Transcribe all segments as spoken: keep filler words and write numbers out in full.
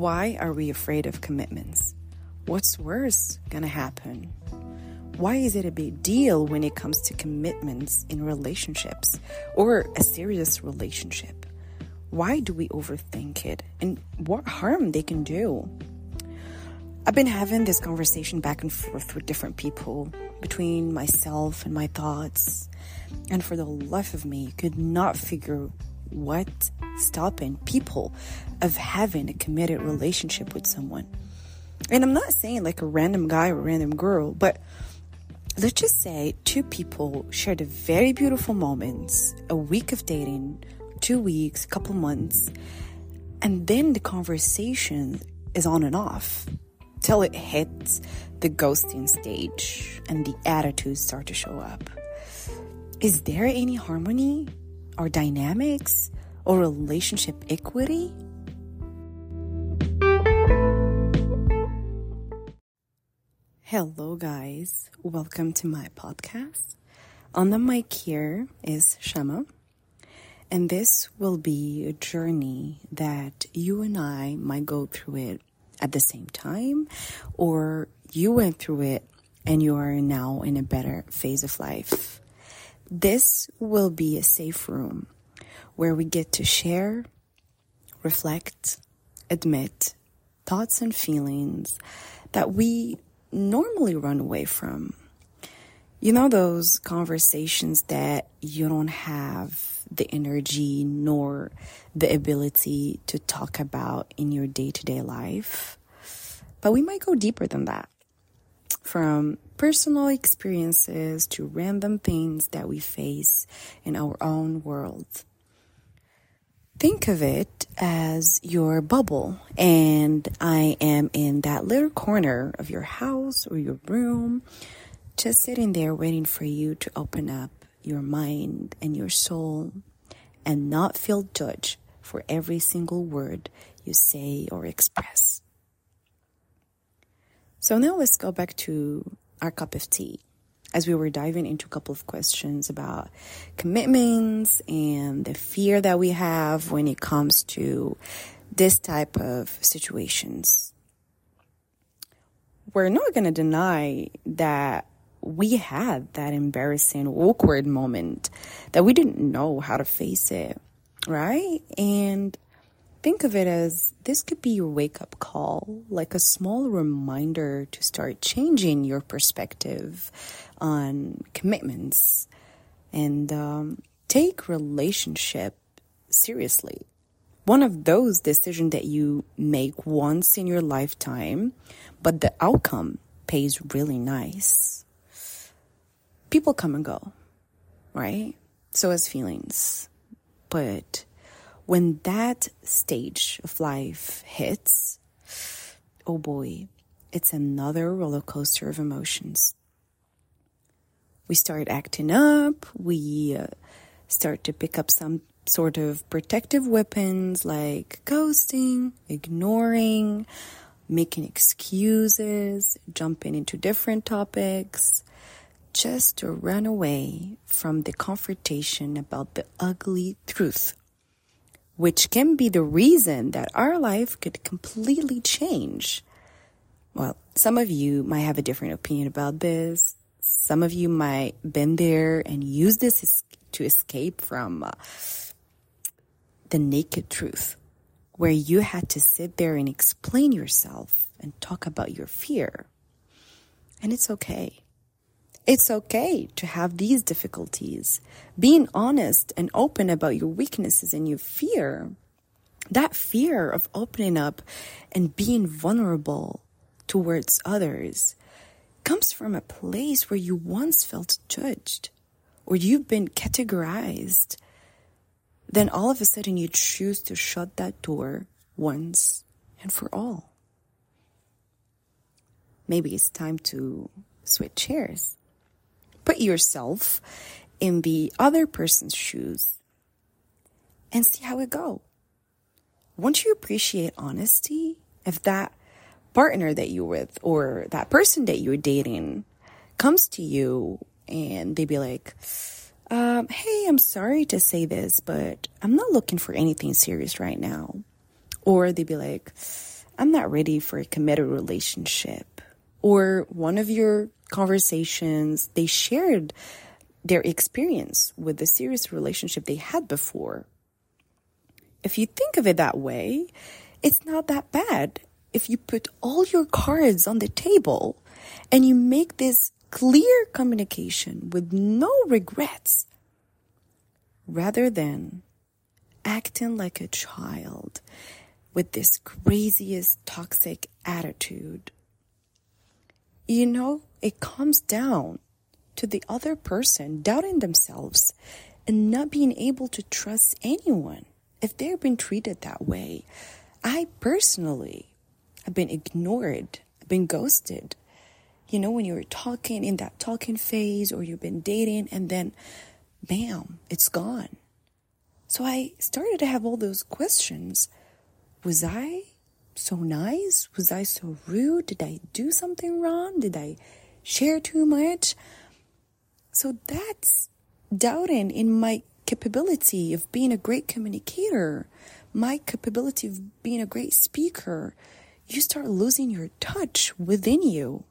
Why are we afraid of commitments? What's worse gonna happen? Why is it a big deal when it comes to commitments in relationships or a serious relationship? Why do we overthink it, and what harm they can do? I've been having this conversation back and forth with different people between myself and my thoughts, and for the life of me, could not figure what stopping people of having a committed relationship with someone. And I'm not saying like a random guy or a random girl, but let's just say two people shared a very beautiful moments, a week of dating, two weeks, a couple months, and then the conversation is on and off till it hits the ghosting stage and the attitudes start to show up. Is there any harmony or dynamics or relationship equity? Hello guys, welcome to my podcast. On the mic here is Shama, and this will be a journey that you and I might go through it at the same time, or you went through it and you are now in a better phase of life. This will be a safe room where we get to share, reflect, admit thoughts and feelings that we normally run away from. You know, those conversations that you don't have the energy nor the ability to talk about in your day-to-day life. But we might go deeper than that. From personal experiences to random things that we face in our own world. Think of it as your bubble, and I am in that little corner of your house or your room, just sitting there waiting for you to open up your mind and your soul and not feel judged for every single word you say or express. So now let's go back to our cup of tea as we were diving into a couple of questions about commitments and the fear that we have when it comes to this type of situations. We're not going to deny that we had that embarrassing, awkward moment that we didn't know how to face it, right? And think of it as this could be your wake-up call, like a small reminder to start changing your perspective on commitments and um, take relationship seriously. One of those decisions that you make once in your lifetime, but the outcome pays really nice. People come and go, right? So as feelings. But when that stage of life hits, oh boy, it's another roller coaster of emotions. We start acting up. We uh, start to pick up some sort of protective weapons like ghosting, ignoring, making excuses, jumping into different topics, just to run away from the confrontation about the ugly truth, which can be the reason that our life could completely change. Well, some of you might have a different opinion about this. Some of you might been there and use this to escape from uh, the naked truth, where you had to sit there and explain yourself and talk about your fear. And it's okay. It's okay to have these difficulties. Being honest and open about your weaknesses and your fear, that fear of opening up and being vulnerable towards others, comes from a place where you once felt judged or you've been categorized. Then all of a sudden you choose to shut that door once and for all. Maybe it's time to switch chairs. Put yourself in the other person's shoes and see how it goes. Won't you appreciate honesty if that partner that you're with or that person that you're dating comes to you and they be like, um, hey, I'm sorry to say this, but I'm not looking for anything serious right now. Or they'd be like, I'm not ready for a committed relationship. Or one of your conversations, they shared their experience with the serious relationship they had before. If you think of it that way, it's not that bad. If you put all your cards on the table and you make this clear communication with no regrets, rather than acting like a child with this craziest toxic attitude. You know, it comes down to the other person doubting themselves and not being able to trust anyone if they've been treated that way. I personally have been ignored, been ghosted. You know, when you're talking in that talking phase or you've been dating and then, bam, it's gone. So I started to have all those questions. Was I so nice? Was I so rude? Did I do something wrong? Did I share too much? So that's doubting in my capability of being a great communicator, my capability of being a great speaker. You start losing your touch within you.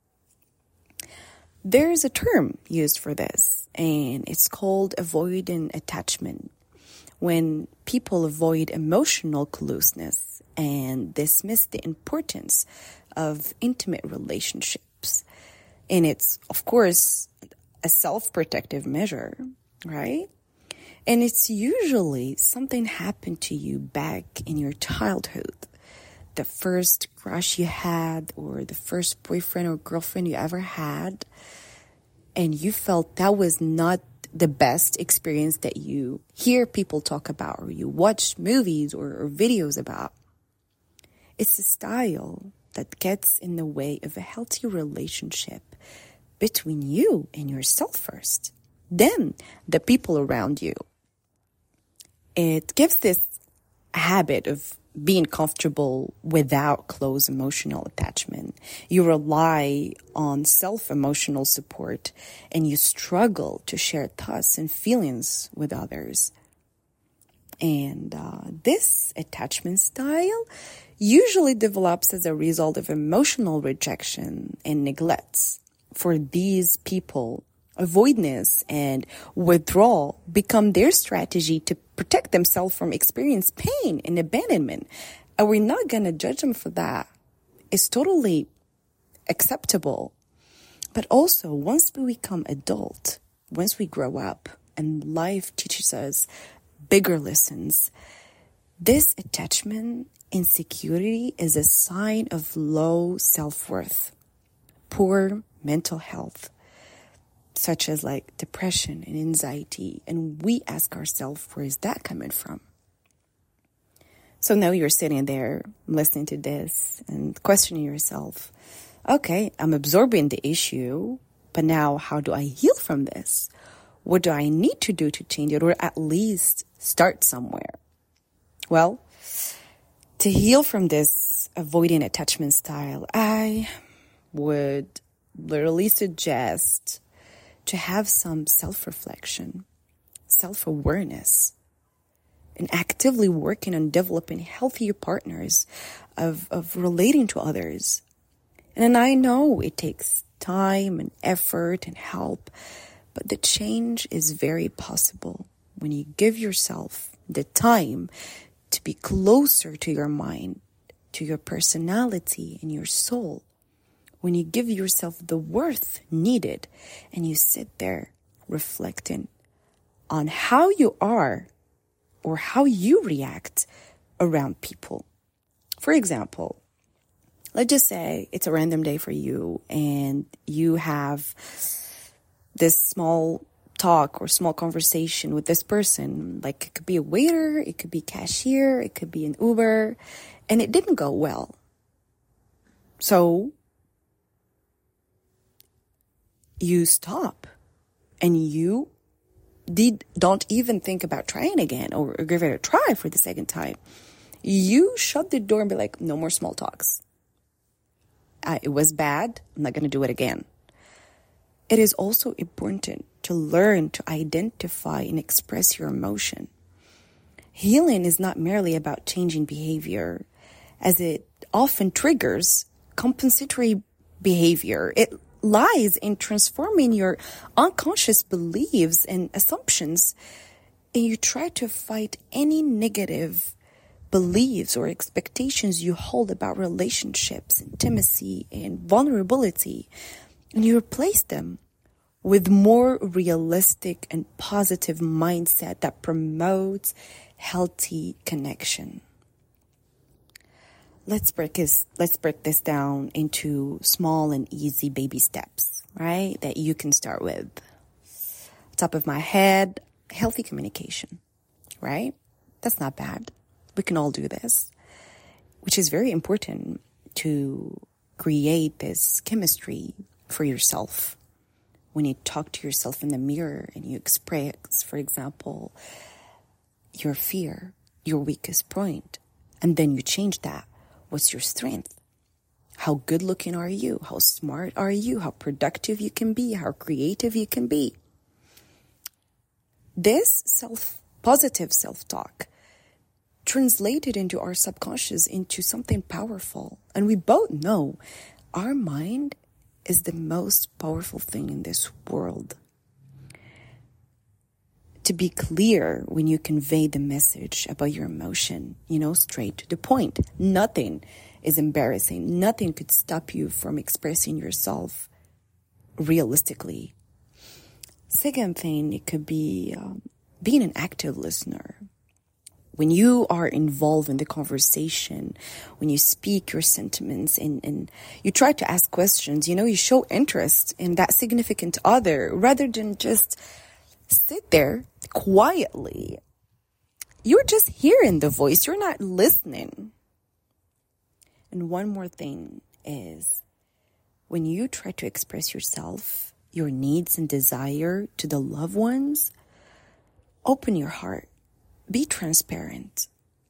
There's a term used for this, and it's called avoidant attachment. When people avoid emotional closeness and dismiss the importance of intimate relationships. And it's, of course, a self-protective measure, right? And it's usually something happened to you back in your childhood. The first crush you had, or the first boyfriend or girlfriend you ever had, and you felt that was not the best experience that you hear people talk about or you watch movies or, or videos about. It's a style that gets in the way of a healthy relationship between you and yourself first, then the people around you. It gives this habit of being comfortable without close emotional attachment. You rely on self-emotional support and you struggle to share thoughts and feelings with others. And uh, this attachment style usually develops as a result of emotional rejection and neglect. For these people, avoidance and withdrawal become their strategy to protect themselves from experiencing pain and abandonment. And we're not going to judge them for that. It's totally acceptable. But also, once we become adult, once we grow up and life teaches us bigger lessons, this attachment insecurity is a sign of low self-worth, poor mental health, such as like depression and anxiety. And we ask ourselves, where is that coming from? So now you're sitting there listening to this and questioning yourself, okay, I'm absorbing the issue, but now how do I heal from this? What do I need to do to change it, or at least start somewhere? Well, to heal from this avoiding attachment style, I would literally suggest to have some self-reflection, self-awareness, and actively working on developing healthier partners of, of relating to others. And I know it takes time and effort and help, but the change is very possible when you give yourself the time to be closer to your mind, to your personality and your soul. When you give yourself the worth needed and you sit there reflecting on how you are or how you react around people. For example, let's just say it's a random day for you and you have this small talk or small conversation with this person. Like it could be a waiter, it could be cashier, it could be an Uber, and it didn't go well. So you stop and you did, don't even think about trying again or, or give it a try for the second time. You shut the door and be like, no more small talks. Uh, it was bad. I'm not going to do it again. It is also important to learn to identify and express your emotion. Healing is not merely about changing behavior. as it often triggers compensatory behavior. It lies in transforming your unconscious beliefs and assumptions, and you try to fight any negative beliefs or expectations you hold about relationships, intimacy, and vulnerability, and you replace them with more realistic and positive mindset that promotes healthy connection. Let's break this, let's break this down into small and easy baby steps, right? That you can start with. Top of my head, healthy communication, right? That's not bad. We can all do this, which is very important to create this chemistry for yourself. When you talk to yourself in the mirror and you express, for example, your fear, your weakest point, and then you change that. What's your strength? How good looking are you? How smart are you? How productive you can be? How creative you can be? This self, positive self-talk translated into our subconscious into something powerful. And we both know our mind is the most powerful thing in this world. To be clear when you convey the message about your emotion, you know, straight to the point. Nothing is embarrassing. Nothing could stop you from expressing yourself realistically. Second thing, it could be um, being an active listener. When you are involved in the conversation, when you speak your sentiments and, and you try to ask questions, you know, you show interest in that significant other rather than just sit there quietly. You're just hearing the voice. You're not listening. And one more thing is when you try to express yourself, your needs and desire to the loved ones, open your heart. Be transparent.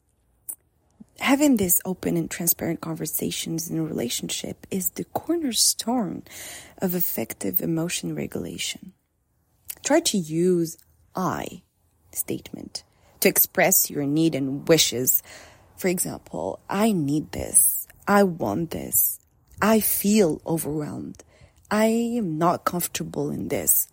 Having this open and transparent conversations in a relationship is the cornerstone of effective emotion regulation. Try to use I statement to express your need and wishes. For example, I need this. I want this. I feel overwhelmed. I am not comfortable in this.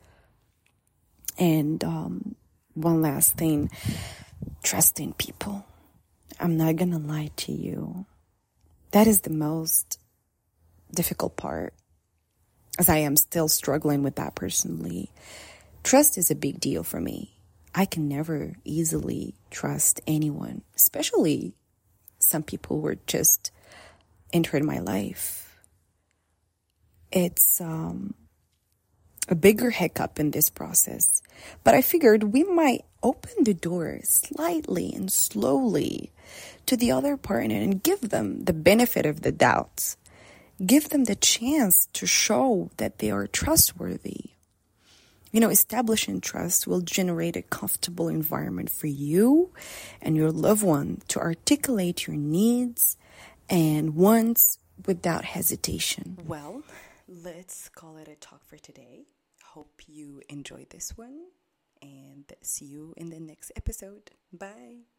And um, one last thing. Trusting people. I'm not gonna lie to you. That is the most difficult part, as I am still struggling with that personally. Trust is a big deal for me. I can never easily trust anyone, especially some people who are just entered my life. It's um, a bigger hiccup in this process, but I figured we might open the door slightly and slowly to the other partner and give them the benefit of the doubt. Give them the chance to show that they are trustworthy. You know, establishing trust will generate a comfortable environment for you and your loved one to articulate your needs and wants without hesitation. Well, let's call it a talk for today. Hope you enjoyed this one. And see you in the next episode. Bye.